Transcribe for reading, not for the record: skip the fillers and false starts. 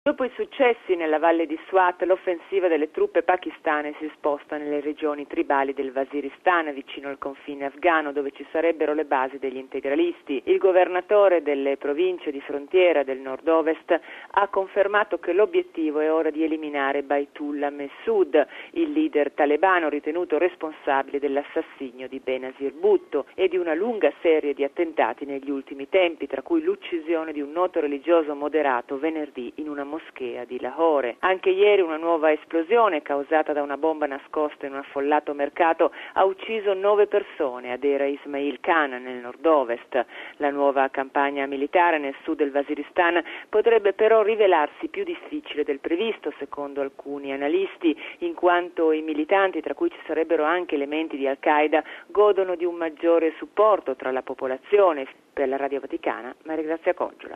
Dopo i successi nella valle di Swat, l'offensiva delle truppe pakistane si sposta nelle regioni tribali del Waziristan, vicino al confine afghano, dove ci sarebbero le basi degli integralisti. Il governatore delle province di frontiera del nord-ovest ha confermato che l'obiettivo è ora di eliminare Baitullah Mehsud, il leader talebano ritenuto responsabile dell'assassinio di Benazir Bhutto e di una lunga serie di attentati negli ultimi tempi, tra cui l'uccisione di un noto religioso moderato venerdì in una moschea di Lahore. Anche ieri una nuova esplosione causata da una bomba nascosta in un affollato mercato ha ucciso 9 persone a Dera Ismail Khan nel nord-ovest. La nuova campagna militare nel sud del Waziristan potrebbe però rivelarsi più difficile del previsto, secondo alcuni analisti, in quanto i militanti, tra cui ci sarebbero anche elementi di Al-Qaeda, godono di un maggiore supporto tra la popolazione. Per la Radio Vaticana, Maria Grazia Coggiola.